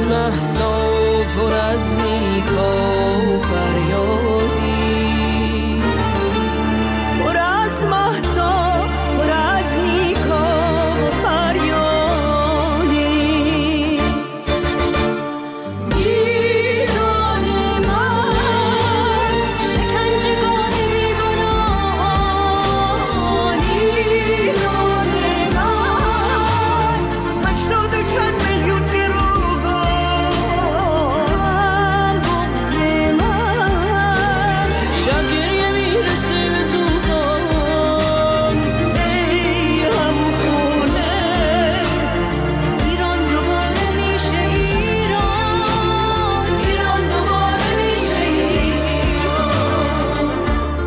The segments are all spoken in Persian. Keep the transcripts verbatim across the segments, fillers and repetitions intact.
مهسا پر از نیکا و فریادی، پر از مهسا پر از نیکا و فریادی. ایران من شکنجهگاه بیگناهان، ایران من هشتاد و چند میلیون گروگان، هم بغض من شب گریه میرسه به طوفان. ای هم خونه ایران دوباره میشه ایران، ایران دوباره میشه ایران.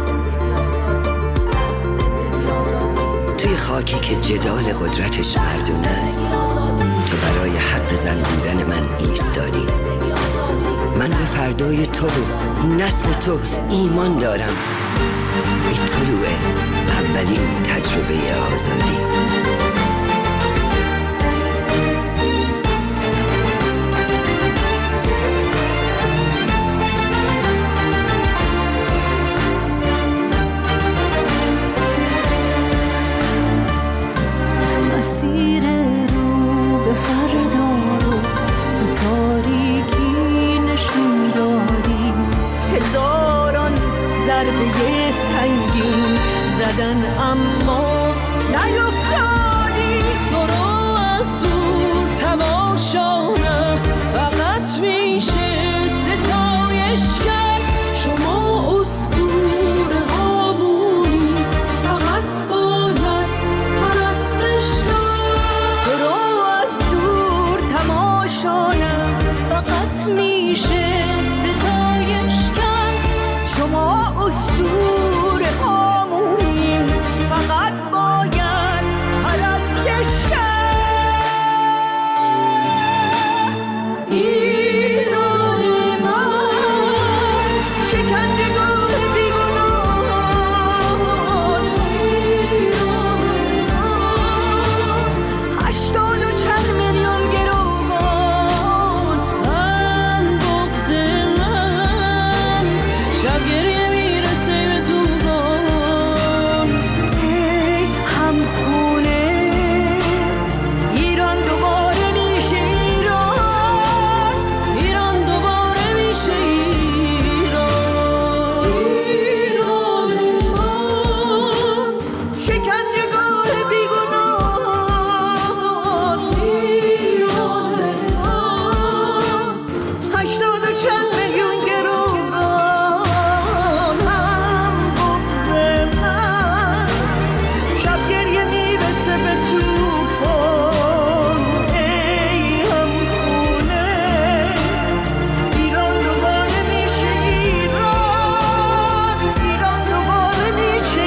توی خاکی که جدال قدرتش مردونه است، تو برای حق زن بودن من ایستادی. من به فردای تو و نسل تو ایمان دارم. ای طلوع اولین تجربه آزادی. مسیر رو به فردا رو تو تاریکی نشون دادی، هزاران ضربه سنگین زدن اما نیفتادی. تو رو از دور تماشا نه فقط میشه ستایش کرد، شما اسطوره هامونی فقط باید پرستش کرد. تو رو از دور تماشا نه فقط میشه ستایش کرد، شما اسطوره هامونی فقط باید پرستش کرد. ایران من شکنجهگاه بیگناهان، ایران من هشتاد و چند میلیون گروگان، هم بغض من شب گریه میرسه به طوفان. ای هم خونه ایران دوباره میشه ایران، ایران دوباره میشه ایران. ایران من شکنجهگاه بیگناهان، ایران من هشتاد و چند میلیون گروگان، هم بغض من شب گریه میرسه به طوفان. ای هم خونه ایران دوباره میشه ایران، ایران دوباره میشه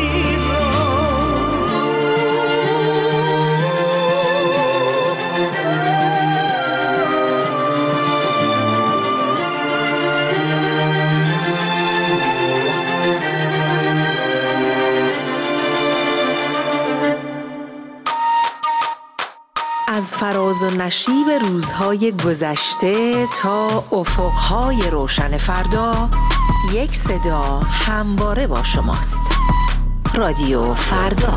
از فراز و نشیب روزهای گذشته تا افقهای روشن فردا، یک صدا همواره با شماست. رادیو فردا.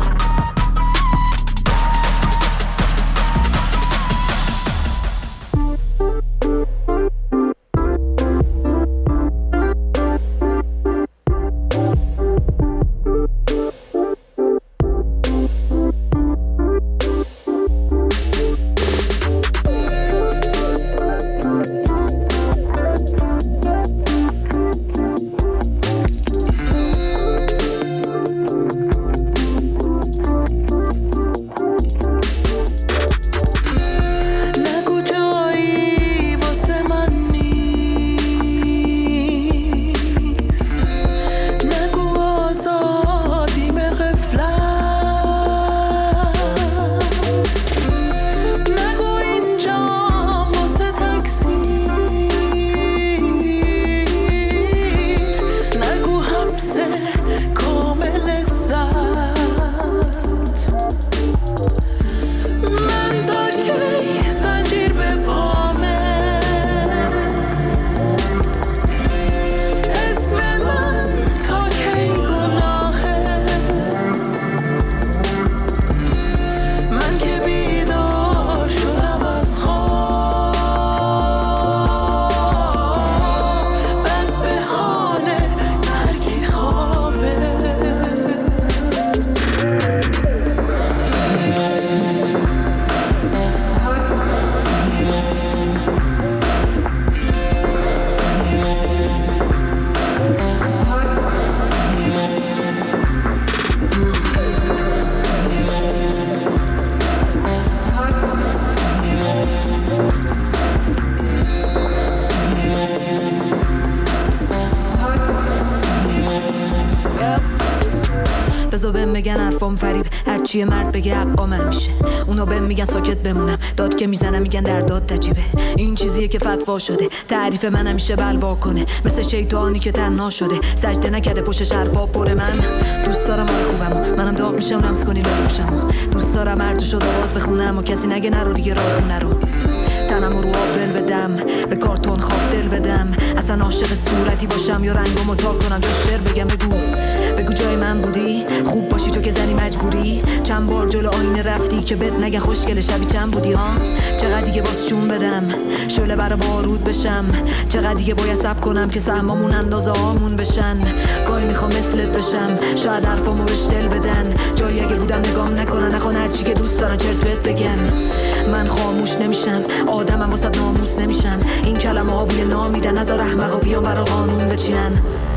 بهم بگن حرفام فریب، هرچی مرد بگه حقام همیشه. اونا بهم میگن ساکت بمونم، داد که میزنم میگن در داد تجیبه. این چیزیه که فتوا شده، تعریف من همیشه بلوا کنه، مثل شیطانی که تنها شده، سجده نکرده پشتش حرفا پر. من دوست دارم آره خوبمو، منم داغ میشم لمس کنی لاله میشم. دوست دارم هر جو شد آواز بخونم و کسی نگه نرو دیگه راه خونه رو. تنم رو آب دل بدم، به کارتون خواب دل بدم، اصلا عاشق صورتی باشم یا رنگمو تا کنم جاش دل بگم. بگو بگو جای من بودی، خوب باشی تو که زنی مجبوری. چند بار جلو آینه رفتی که بد نگه خوشگل شبی چند بودی ها. چقدر دیگه باز چون بدم شعله برا بارود بشم، چقدر دیگه باید صبر کنم که سهمامون اندازه هامون بشن. گاهی میخوام مثلت بشم، شاید حرفامو بهش دل بدن، جایی اگه بودم نگام نکنن، نخوان هرچی که دوست دارن چرت بهت بگن. من خاموش نمیشم، آدمم واسه ناموس نمیشم، این کلمه ها بوی نام میدن، نذار احمقا بیان برا قانون بچینن.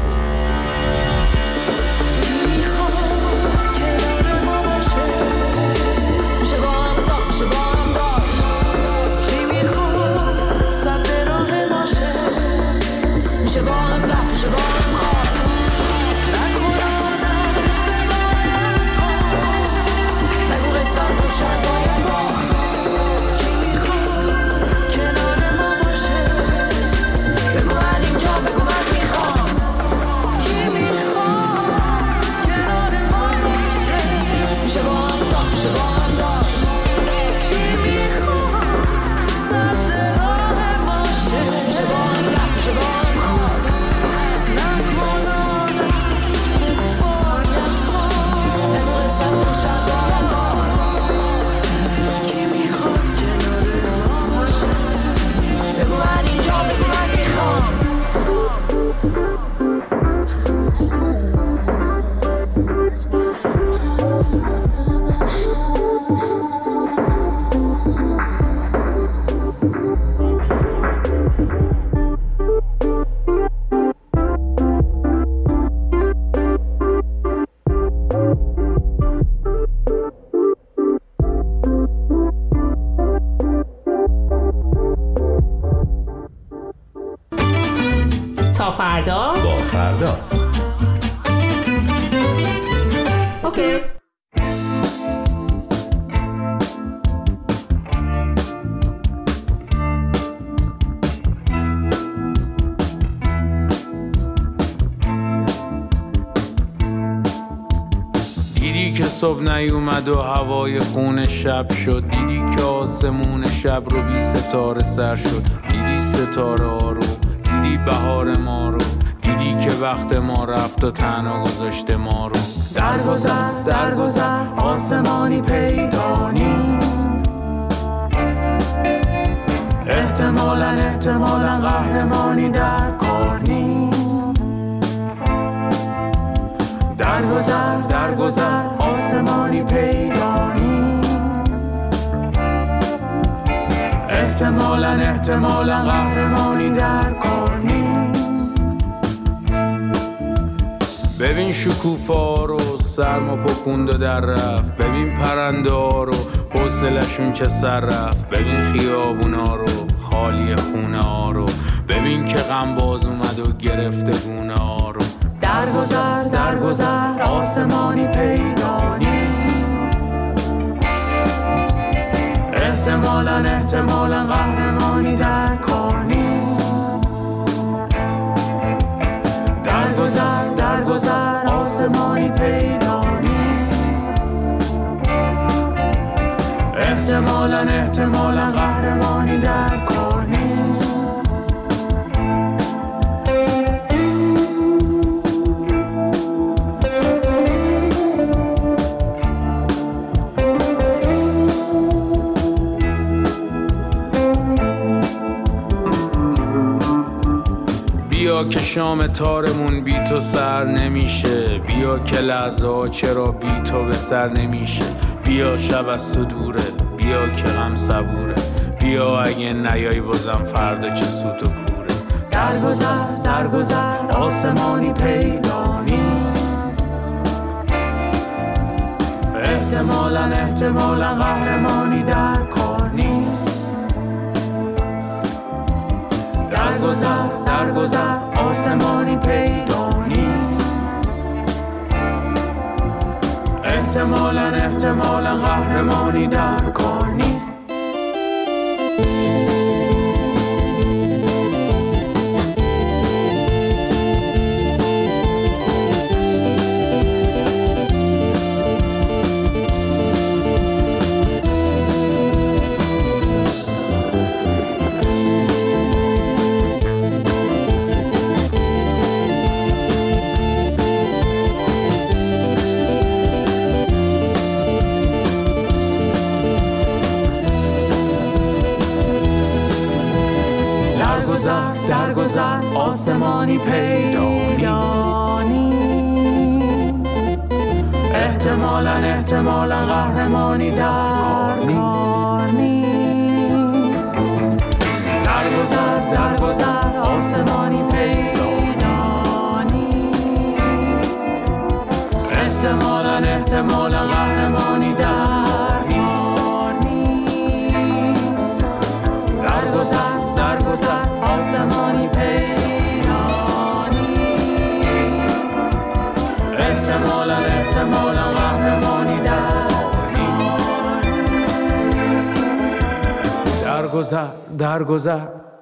تا فردا با فردا. اوکی. دیدی که صبح نیومد و هوای خون شب شد، دیدی که آسمون شب رو بی ستاره سر شد، دیدی ستاره ها رو، دیدی بهار ما رو، دیدی که وقت ما رفت و تنها گذاشته ما رو. درگذر درگذر آسمانی پیدا نیست، احتمالاً احتمالاً قهرمانی در کار نیست. درگذر درگذر آسمانی پیدا نیست، احتمالاً احتمالاً قهرمانی در کار نیست. ببین شکوفا رو سرما پکوند و در رفت، ببین پرنده ها رو حوصلشون چه سر رفت، ببین خیابونا رو خالی خونه ها رو، ببین که غم باز اومد و گرفته گونه ها رو. درگذر درگذر آسمانی پیدا نیست، احتمالاً احتمالاً قهرمانی در کار نیست. درگذر درگذر آسمانی پیدا نیست، احتمالاً احتمالاً قهرمانی در کار نیست. بیا که شام تارمون بی تو سر نمیشه، بیا که لحظه ها چرا بی تو به سر نمیشه، بیا شب از تو دوره، بیا که غم صبوره، بیا اگه نیای بازم فردا چه سوت و کوره. درگذر درگذر آسمانی پیدا نیست، احتمالاً احتمالاً قهرمانی در کار نیست. درگذر درگذر آسمانی پیدا نیست، احتمالاً احتمالاً قهرمانی در کار نیست. درگذر آسمانی پیدا نیست. احتمالاً احتمالاً قهرمانی در کار نیست. درگذر درگذر آسمانی پیدا نیست. احتمالاً احتمالاً قهرمانی در کار نیست. درگذر درگذر آسمانی پیرانی. احتمالاً احتمالاً قهرمانی در درگذر درگذر.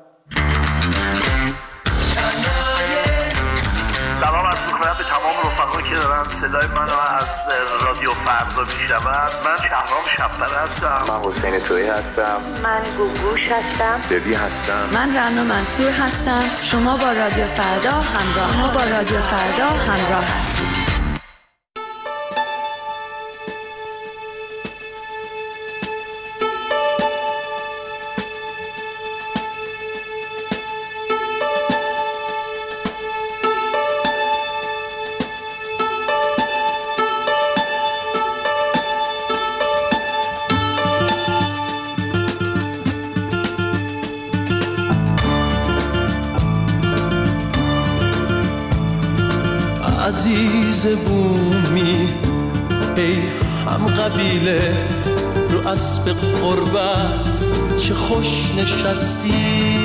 سلام عرض می‌کنم به تمام رفقایی که دارن صدای منو از رادیو فردا میشنون. من شهرام شب‌پره هستم. من حسین تویی هستم. من گوگوش هستم. دبی هستم. من رنا منصور هستم. شما با رادیو فردا همراه ما با رادیو فردا همراه هستید. عزیز بومی ای هم قبیله رو اسب قربت چه خوش نشستی.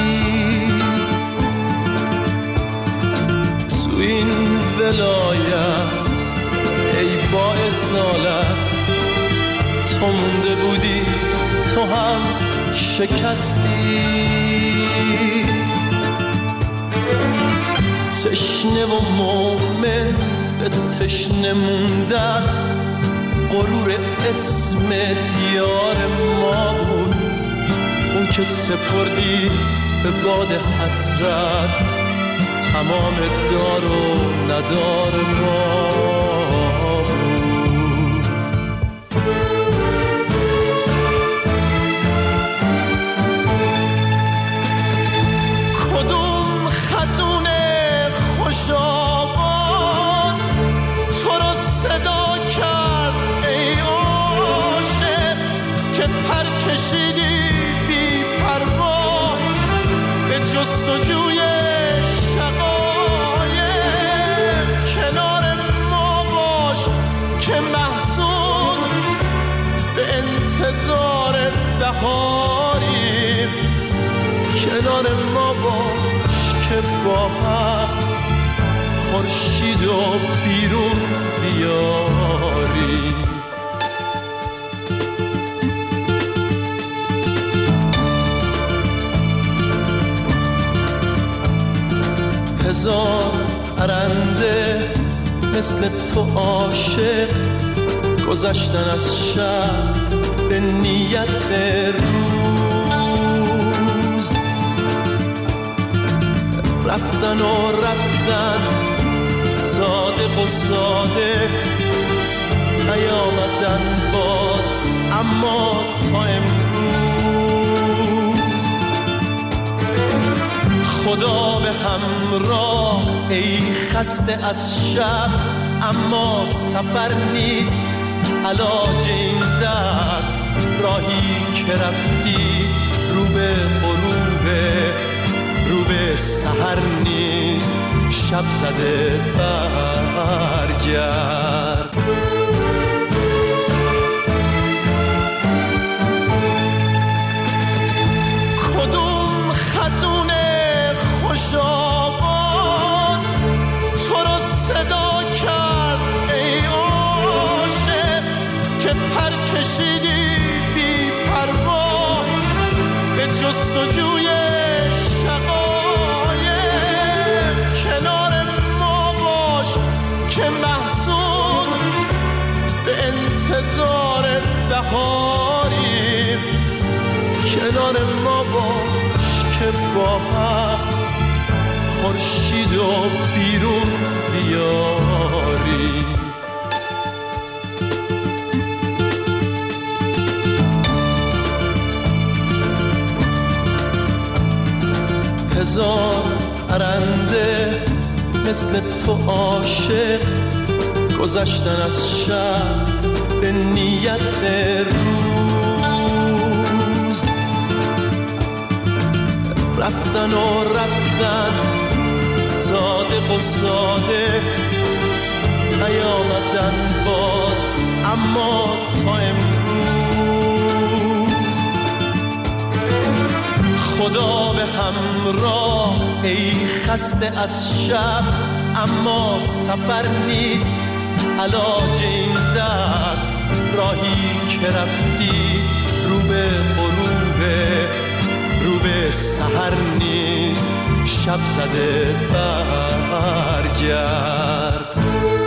تو این ولایت ای با اصالت تو مونده بودی تو هم شکستی. تشنه و مومن به تشنه موندن غرور اسم دیار ما بود. اون که سپردی به باد حسرت تمام دار و ندار ما بود. کدوم خزونه خوش آواز تو رو صدا کرد ای عاشق که پر کشیدی بی پروا به جستجوی شقایق. کنار ما باش که محزون به انتظار بهاریم. کنار ما باش که با هم خورشید و بیرون بیاری. هزار پرنده مثل تو عاشق گذشتن از شب به نیت روز. رفتن و رفتن صادق و ساده نیامدن باز اما تا امروز. خدا به همراه ای خسته از شب اما سفر نیست علاج این درد. راهی که رفتی رو به غروبه رو به سحر نیست شب زده برگرد. کدوم خزونه خوش آواز تو رو صدا کرد ای عاشق پر کشیدی بی پروا به جستجوی شقایق. کنار ما باش که محزون به انتظار بهاریم. کنار ما باش که با هم خورشید و بیرون بیاریم. هزار پرنده مثل تو عاشق گذشتن از شب به نیت روز. رفتن و رفتن صادق و ساده نیامدن باز اما تا امروز. خدا به همراه ای خسته از شب اما سفر نیست علاج این درد. راهی که رفتی رو به غروب رو به سحر نیست شب زده برگرد.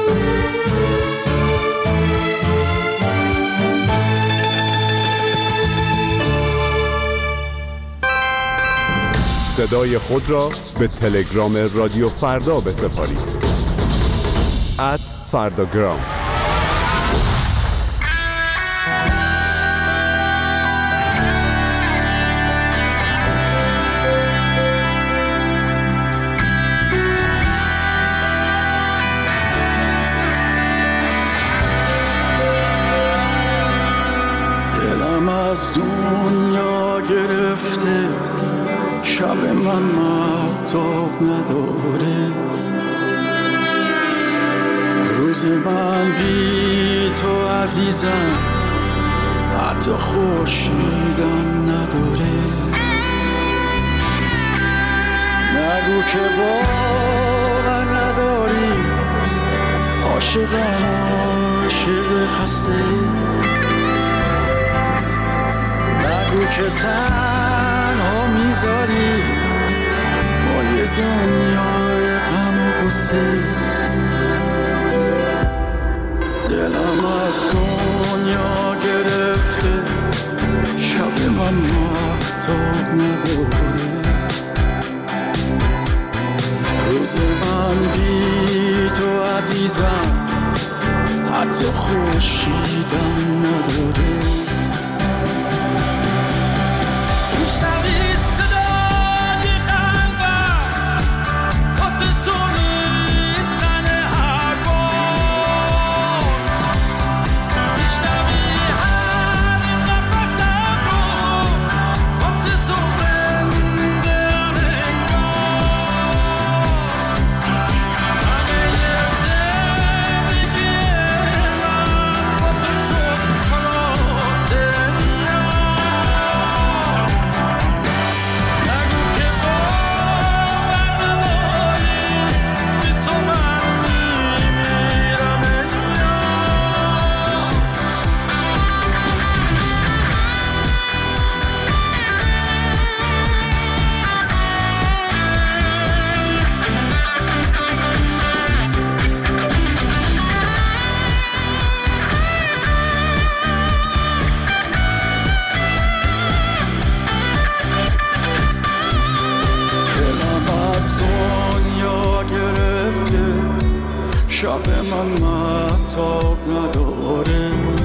صدای خود را به تلگرام رادیو فردا بسپارید. ات فرداگرام. دلم از دنیا گرفته شب من مهتاب نداره. روز من بی تو عزیزم حتی خورشیدم نداره. نگو که باور نداری عاشقم عاشق خسته. نگو که تنها میذاری با یه دنیای غم و غصه. دلم از دنیا گرفته شب من مهتاب نداره. روز من بی تو عزیزم حتی خورشیدم نداره. شب من مهتاب نداره.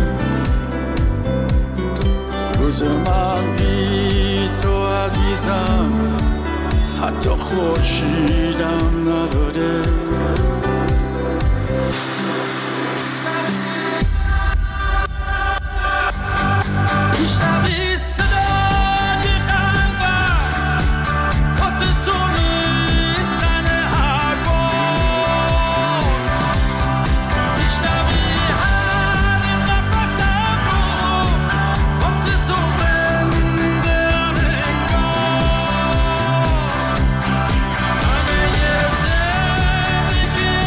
روز من بی تو عزیزم حتی خورشیدم نداره. Yeah.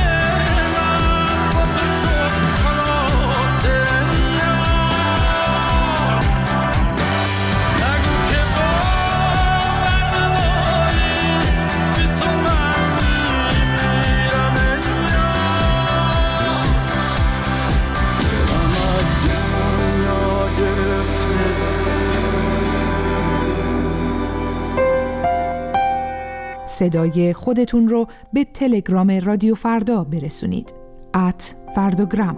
صدای خودتون رو به تلگرام رادیو فردا برسونید. ات فرداگرام.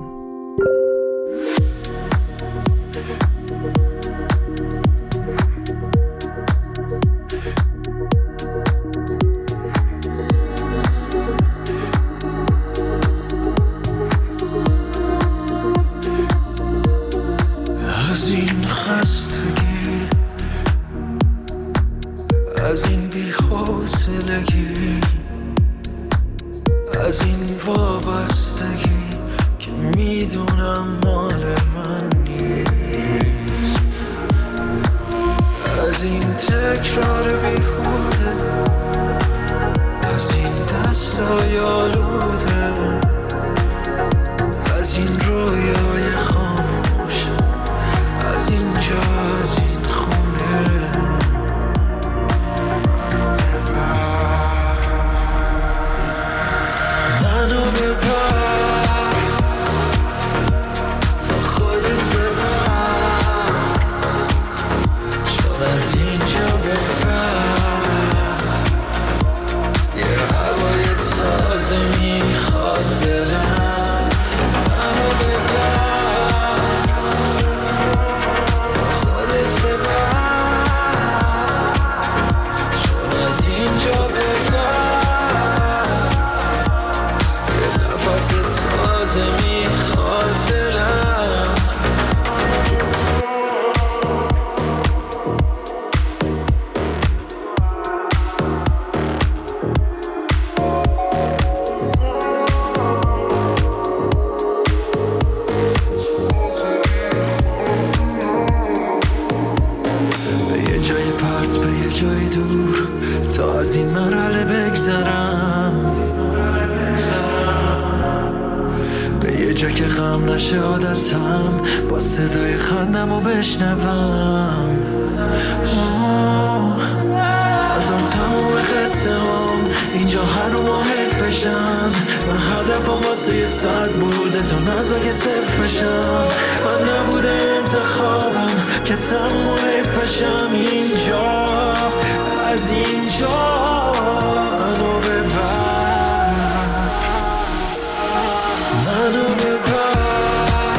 از این خستگی، از این بی‌حوصلگی، از این وابستگی که میدونم مال من نیست، از این تکرار بیهوده، از این دستای آلوده، از این رویای خاموش، از اینجا، از این خونه. منو ببر، با خودت ببر، چون از اینجا ببر، یه هوای تازه میخواد دلم. منو ببر، با خودت ببر، چون از اینجا ببر، یه نفس تازه میخواد دلم. به یه جای پرت، به یه جای دور، تا از این مرحله بگذرم، به یه جا که غم نشه عادتم، با صدای خندم و بشنوم. هزار تموم خسته هم اینجا هر رو ما حیف بشن. من هدفم واسه یه صد بوده تا نزاک صفر بشم. من نبوده انتخابم که تموم و حیف بشم. اینجا، از اینجا منو ببر، منو ببر،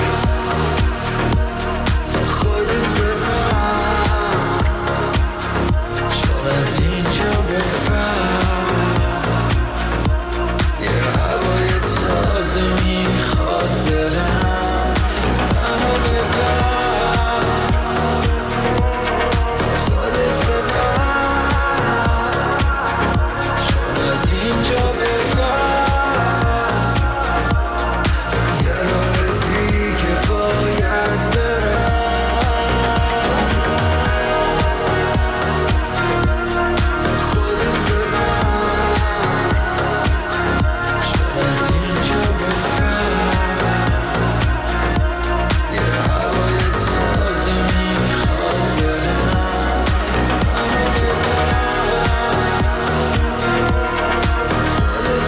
با خودت ببر، چون از اینجا ببر، یه هوای تازه میخواد دلم. منو ببر، با خودت ببر، چون از اینجا ببر، یه راه دیگه باید برم. با خودت ببر، چون از اینجا ببر، یه هوای تازه میخواد دلم. منو ببر، خودت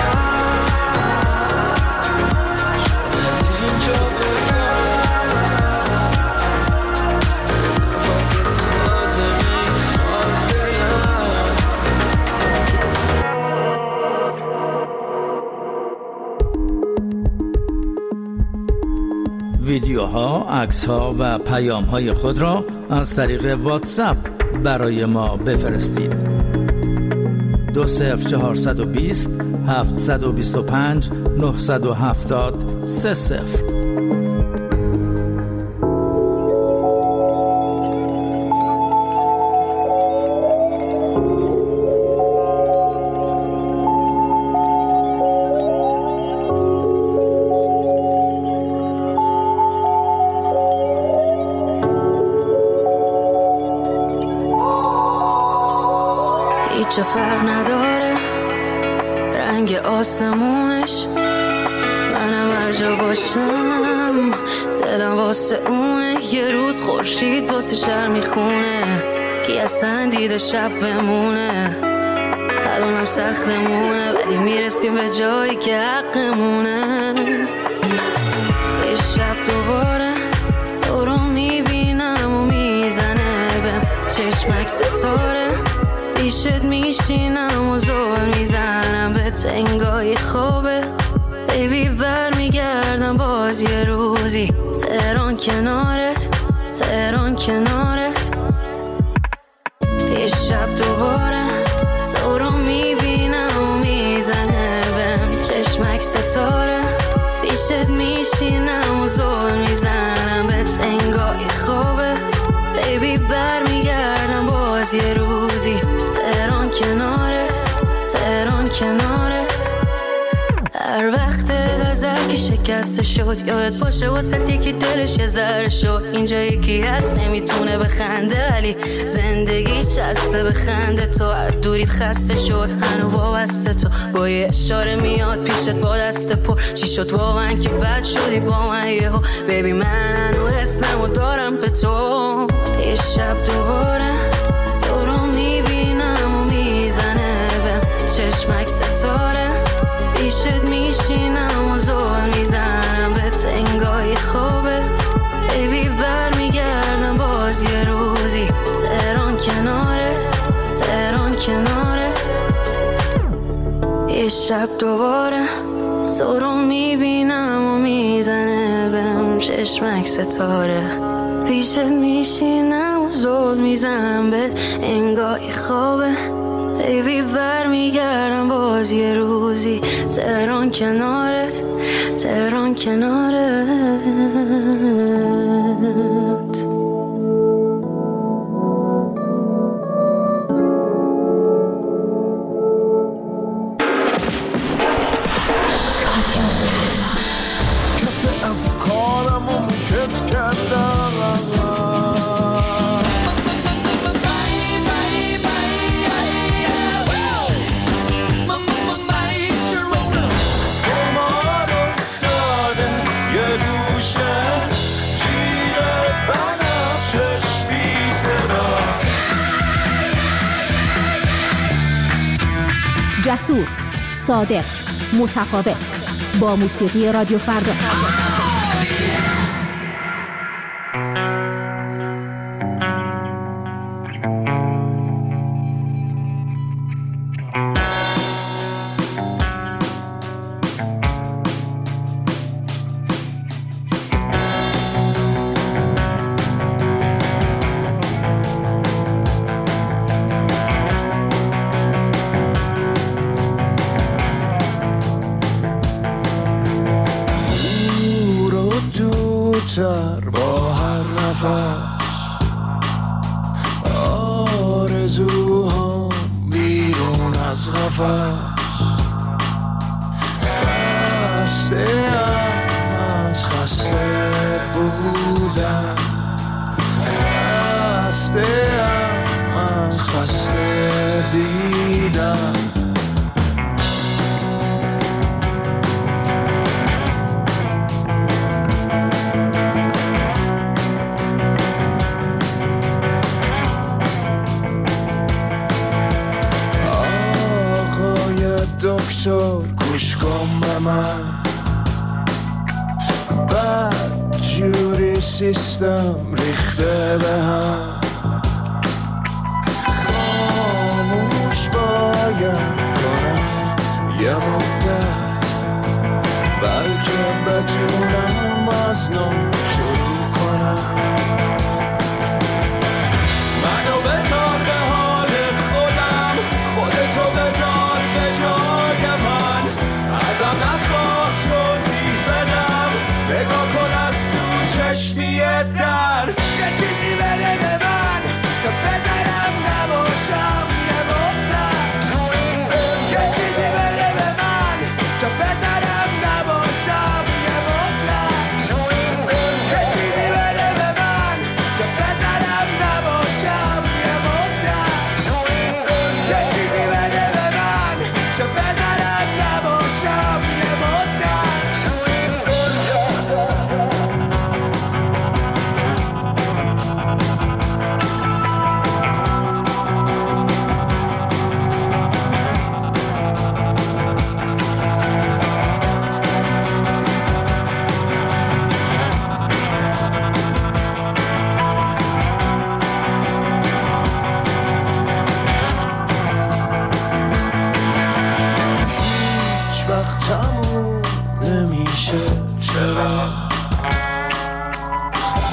ببر، چون از اینجا ببر، نفس تازه میخواد دلم. ویدیوها، عکس‌ها و پیام‌های خود را از طریق واتساپ برای ما بفرستید. دو صفر چهارصد و بیست هفتصد و بیست و پنج نهصد و هفتاد سه صفر. هیچ فرق نداره رنگ آسمونش، منم هر جا باشم دلم واسه اونه. یه روز خورشید واسه شهر میخونه، کی اصلا دیده شب بمونه. الانم سختمونه ولی میرسیم به جایی که حقمونه. یه شب دوباره تو رو میبینم و میزنه بهم چشمک ستاره. پیشت میشینم و زل میزنم به تنگای خوبه بیبی بر میگردم باز یه روزی تهران کنارت تهران کنارت یه شب دوباره تو رو میبینم و میزنه بهم چشمک ستاره پیشت میشینم و زل میزنم به تنگای خوبه بیبی بر میگردم باز یه روزی تهران کنارت تهران کنارت هر وقت نظر که شکسته شد یادت باشه واسه یکی دلش یه ذره شد اینجا یکی هست نمیتونه بخنده ولی زندگیش شسته بخنده تو هر دوریت خسته شد هنو وابسته تو با یه اشاره میاد پیشت با دست پر چی شد واقعا که بد شدی با من یهو بیبی من هنو اسممو دارم به تو یه شب دوباره تو رو میبینم و میزنه بهم چشمک ستاره پیشت میشینم و زل میزنم به تنگای خوبه بیبی بر میگردم باز یه روزی تهران کنارت تهران کنارت یه شب دوباره تو رو میبینم و میزنه بهم چشمک ستاره پیشت میشینم و زل میزنم به انگای خوبه بیبی بر میگردم باز یه روزی تهران کنارت تهران کنارت کف افکارمو مکت کردم جسور، صادق، متفاوت با موسیقی رادیو فردا. با هر نفس آرزوها بیرون از قفس خسته ام از خسته بودن خسته ام از خسته دیدن دکتر گوش کن به من بد جوری سیستم ریخته به هم خاموش باید کنم یه مدت بلکه بتونم از نو شروع کنم منو بذار به حال خودم خودتو بذار به جای من ازم نخواه توضیح بدم نگاه کن از تو چشمی در یه چیزی بده به من که بذارم نباشم یه مدت یه چیزی بده به من که بذارم نباشم یه مدت یه چیزی بده به من که بذارم نباشم یه مدت یه چیزی بده به من که بذارم نباشم یه مدت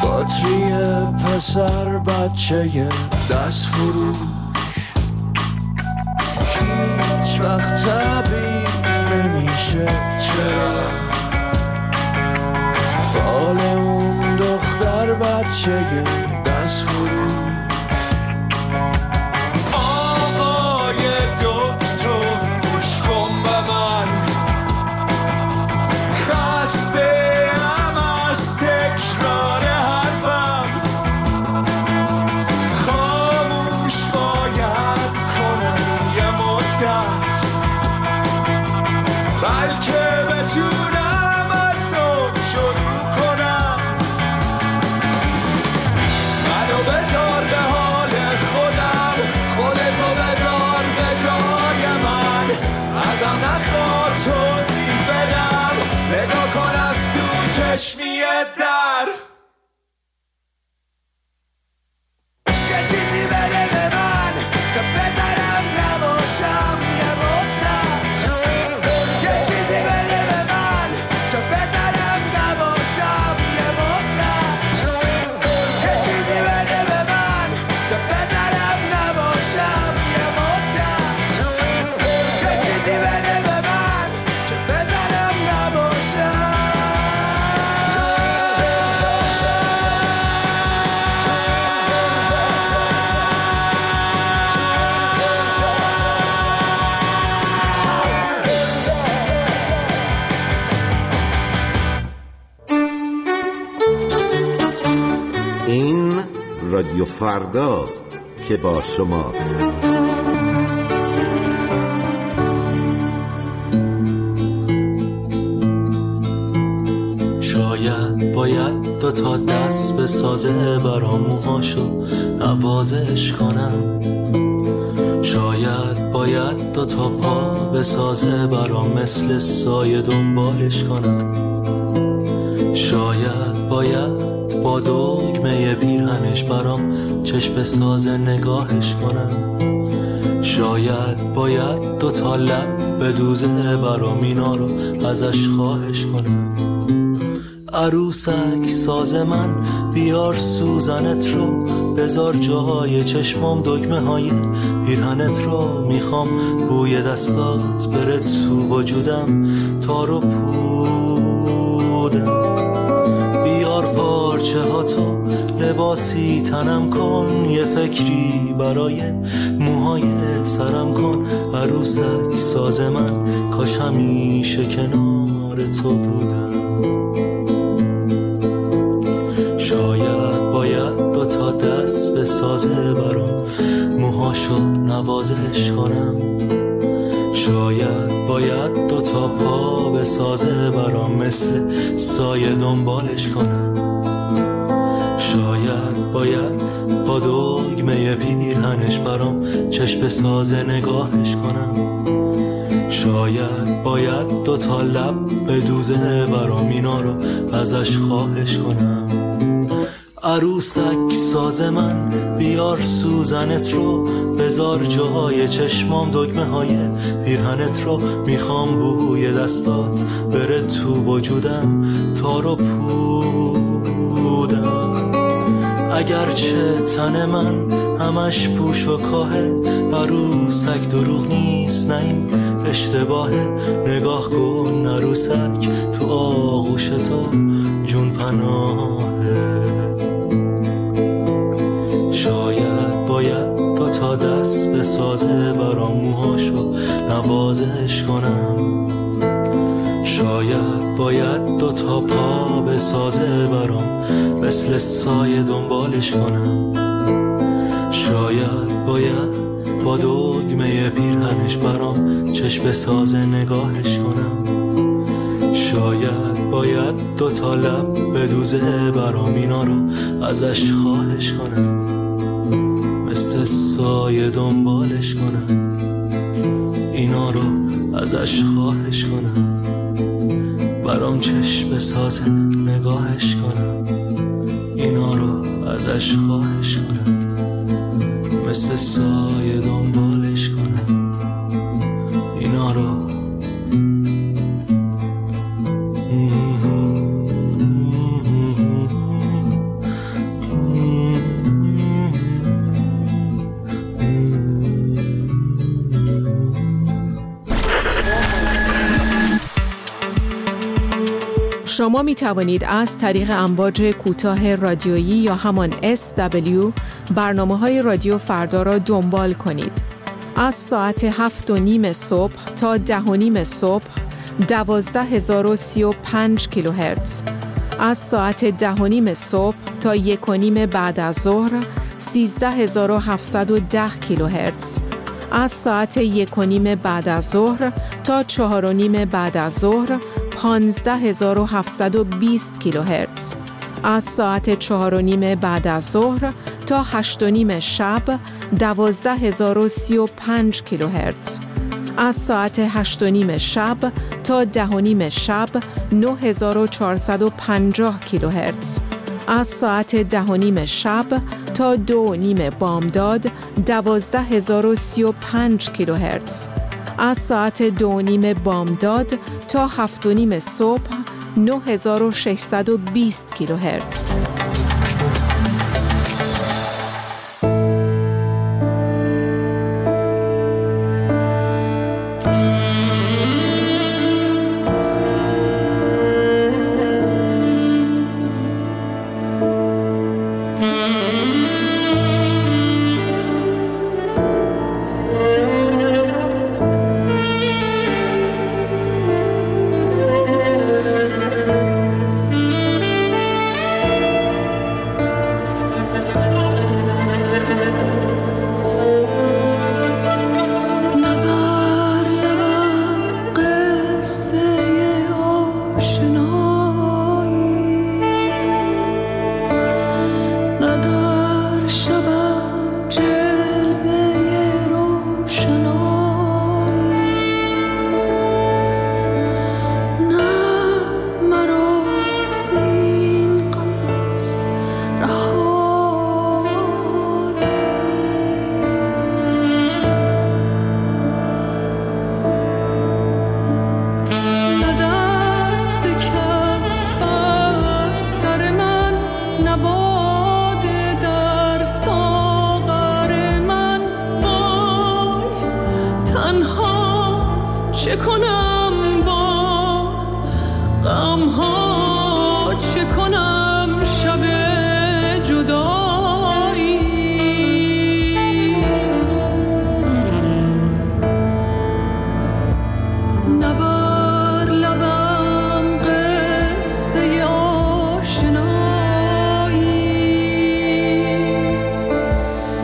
باتری پسر بچه دست فروش هیچ وقت طبیع نمیشه چرا فال اون دختر بچه دست فروش آقای دکتر گوش کن به من خسته ام از تکرار حرفم خاموش باید کنم یه مدت بلکه بتونم از نو شروع کنم منو بذار به حال خودم خودتو بذار به جای من ازم نخواد توضیح بدم نگاه کن از تو چشمی در یه چیزی بده به من که بذارم نباشم یه مدت یه چیزی بده به من که بذارم نباشم یه مدت یه چیزی بده به من که بذارم نباشم یه مدت یه چیزی بده به من که بذارم نباشم این رادیو فرداست که با شماست. شاید باید دو تا دست به سازه برام موهاشو نوازش کنم شاید باید دو تا پا به سازه برام مثل سایه دنبالش کنم شاید باید با دگمه پیرهنش برام چشم سازه نگاهش کنم شاید باید دو تا لب به دوزه برام اینا رو ازش خواهش کنم عروسک ساز من بیار سوزنت رو بذار جای چشمام دگمه های پیرهنت رو میخوام بوی دستات بره تو وجودم تا رو پودم بیار پارچه ها تو لباسی تنم کن یه فکری برای موهای سرم کن عروسک ساز من کاش همیشه کنار تو بودم شاید باید دو تا دست به سازه برام موهاشو نوازش کنم شاید باید دو تا پا به سازه برام مثل سایه دنبالش کنم شاید باید با دگمه پیرهنش برام چشم سازه نگاهش کنم شاید باید دو تا لب به دوزه برام اینا رو ازش خواهش کنم عروسک ساز من بیار سوزنت رو بذار جای چشمام دگمه های پیرهنت رو میخوام بوی دستات بره تو وجودم تا رو پودم اگرچه تن من همش پوش و کاهه عروسک دروغ نیست نه این اشتباهه نگاه کن عروسک تو آغوش تو جون پناهه شاید باید دو تا دست به سازه برام موهاشو نوازش کنم شاید باید دو تا پا به سازه برام مثل سایه دنبالش کنم شاید باید با دگمه پیرهنش برام چشم سازه نگاهش کنم شاید باید دو تا لب به دوزه برام اینا رو ازش خواهش کنم مثل سایه دنبالش کنم اینا رو ازش خواهش کنم برام چشم سازه نگاهش کنم اینا رو ازش خواهش کنم مثل سایه دنبالش کنم اینا رو شما می توانید از طریق امواج کوتاه رادیویی یا همان اس دبلیو برنامه های رادیو فردا را دنبال کنید. از ساعت هفت و نیم صبح تا ده و نیم صبح دوازده هزار و سی و پنج کیلوهرتز، از ساعت ده و نیم صبح تا یک و نیم بعد از ظهر سیزده هزار و هفتصد و ده کیلوهرتز، از ساعت یک و نیم بعد از ظهر تا چهار و نیم بعد از ظهر پانزده هزار و هفتصد و بیست کیلوهرتز، از ساعت چهار و نیم بعد از ظهر تا هشت و نیم شب دوازده هزار و سی و پنج کیلوهرتز، از ساعت هشت و نیم شب تا ده و نیم شب نه هزار و چهارصد و پنجاه کیلوهرتز، از ساعت ده و نیم شب تا دو و نیم بامداد دوازده هزار و سی و پنج کیلوهرتز، از ساعت دو و نیم بامداد تا هفت و نیم صبح نه هزار و ششصد و بیست کیلوهرتز.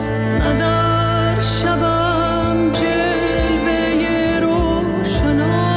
شبم جلوه روشنایی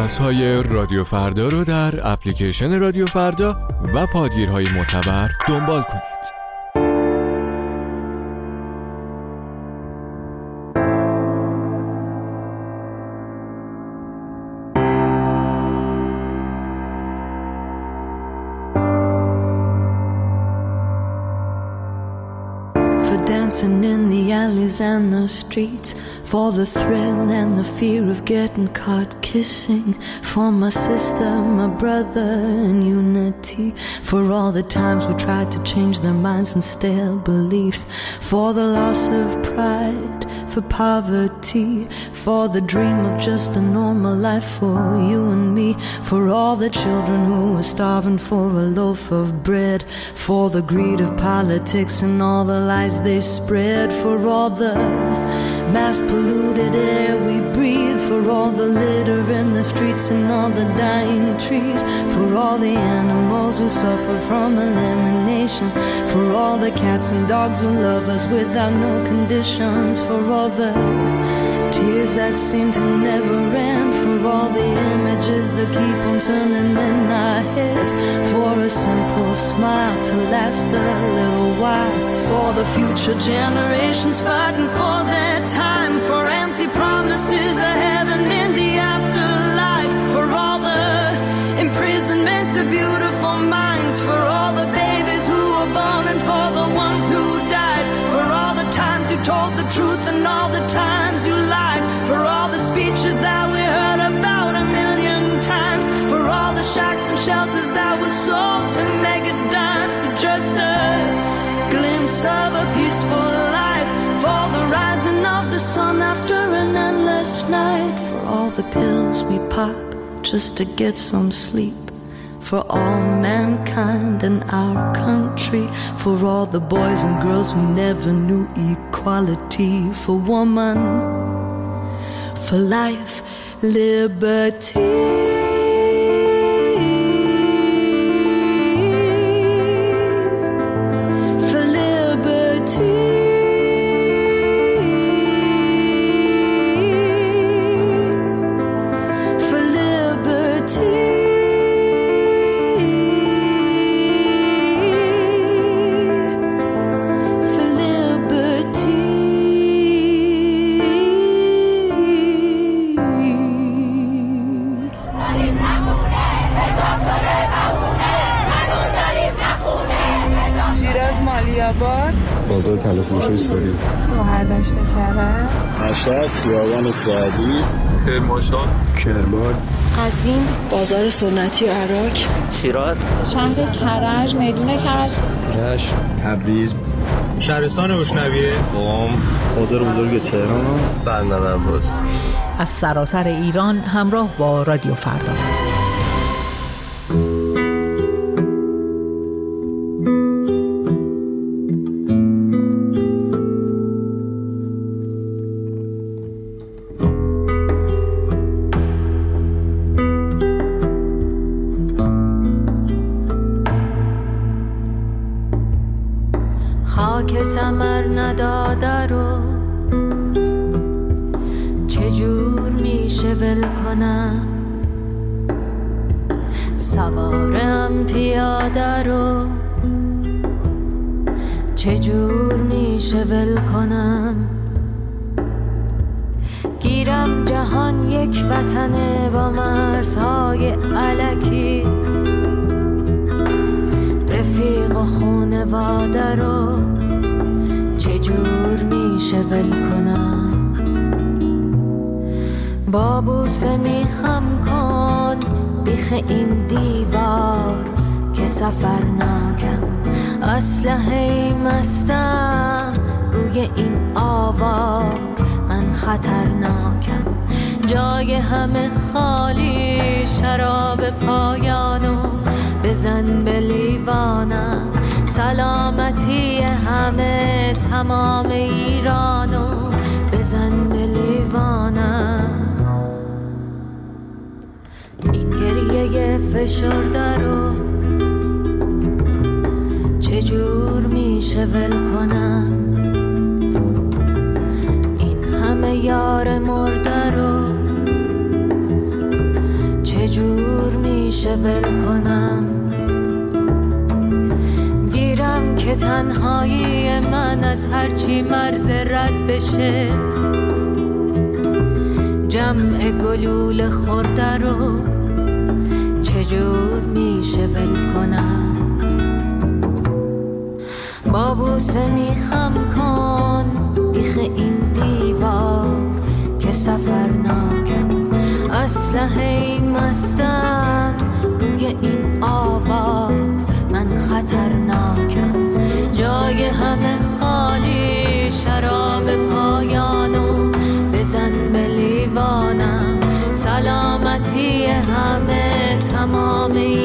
پادکست های رادیو فردا رو در اپلیکیشن رادیو فردا و پادگیرهای معتبر دنبال کنید. Dancing in the alleys and the streets, for the thrill and the fear of getting caught kissing, for my sister, my brother, and unity, for all the times we tried to change their minds and stale beliefs, for the loss of pride, for poverty, for the dream of just a normal life for you and me, for all the children who were starving for a loaf of bread, for the greed of politics and all the lies they spread, for all the mass polluted air we breathe, for all the litter in the streets and all the dying trees, for all the animals who suffer from elimination, for all the cats and dogs who love us without no conditions, for all the tears that seem to never end, for all the images that keep on turning in our heads, for a simple smile to last a little while, for the future generations fighting for their time, for empty promises of heaven in the afterlife, for all the imprisonment of beautiful minds, for all the babies who were born and for the ones who died, for all the times you told the truth and all the times you lied, for all the speeches that we heard about a million times, for all the shacks and shelters that were sold to make a dime for just a glimpse of a peaceful life, for the rising of the sun after an endless night, for all the pills we pop just to get some sleep, for all mankind in our country, for all the boys and girls who never knew equality, for woman, for life, liberty. بازار تلفروشی ساری، شوهرداشت کرد، مشهد، خیابان سعدی، کرمانشاه، کرمان، قزوین، بازار سنتی عراق، شیراز، شهر کرج، میدون کرج، رشت، تبریز، شهرستان اشنویه، قم، بازار بزرگ تهران، بندر عباس. از سراسر ایران همراه با رادیو فردا. خاک ثمر نداده رو چجور میشه ول کنم، سوارم پیاده رو چجور میشه ول کنم، گیرم جهان یک وطنه با مرزهای الکی، رفیق و خونواده رو چجور میشه ول کنم، با بوسه میخم کن بیخ این دیوار که سفر ناکم، اسلحه مستم روی این آوار من خطرناکم، جای همه خالی شراب پایانو بزن به لیوانم، سلامتی همه تمام ایرانو بزن به لیوانم، این گریه فشرده رو چجور میشه ول کنم، این همه یار مرده رو میشه ول کنم، گیرم که تنهایی من از هرچی مرز رد بشه، جمع گلول خورده رو چجور میشه ول کنم. با بوسه میخم کن بیخ این دیوار که سفرناکم، اسلحه مستم روی این آوار، من خطرناکم. جای همه خالی، شراب پایانو بزن به لیوانم، سلامتی همه تمام